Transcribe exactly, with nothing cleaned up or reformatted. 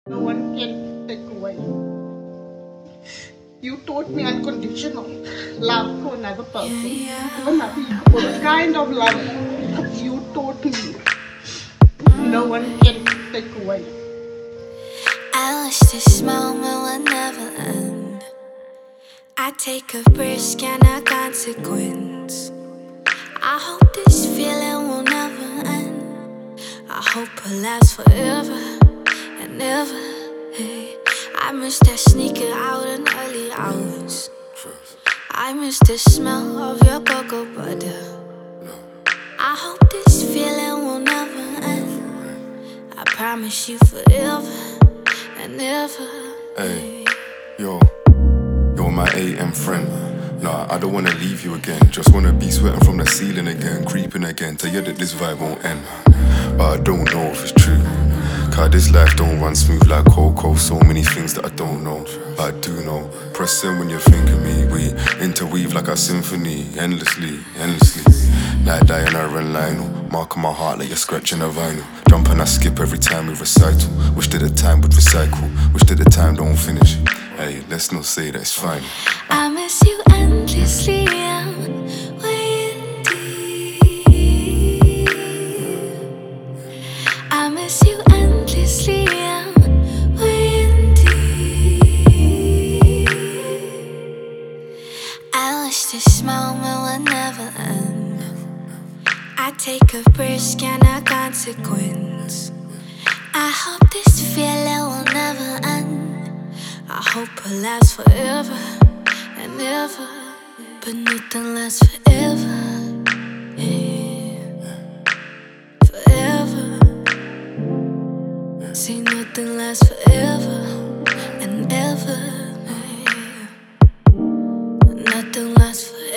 No one can take away. You taught me unconditional love to another person. No matter what kind of love you taught me, no one can take away. I wish this moment would never end. I take a risk and a consequence. I hope this feeling will never end. I hope it lasts forever and ever. Hey, I miss that sneaker out in early hours. I miss the smell of your cocoa butter. I hope this feeling will never end. I promise you forever and ever. Hey, yo, you're my A M friend. Nah, I don't wanna leave you again. Just wanna be sweating from the ceiling again, creeping again. Tell you that this vibe won't end, but I don't know if it's true. Cause this life don't run smooth like Coco. So many things that I don't know, but I do know. Press in when you think of me. We interweave like a symphony, endlessly, endlessly. Like Diana and Lionel, mark on my heart like you're scratching a vinyl. Jump and I skip every time we recital. Wish that the time would recycle. Wish that the time don't finish. Hey, let's not say that it's fine. I miss you endlessly. I'm waiting deep. I miss you endlessly. I'm waiting deep. I wish this moment would never end. I take a risk and a consequence. I hope this feeling will never end. I hope it lasts forever and ever, but nothing lasts forever. Yeah. Forever. See, nothing lasts forever and ever. Yeah. Nothing lasts forever.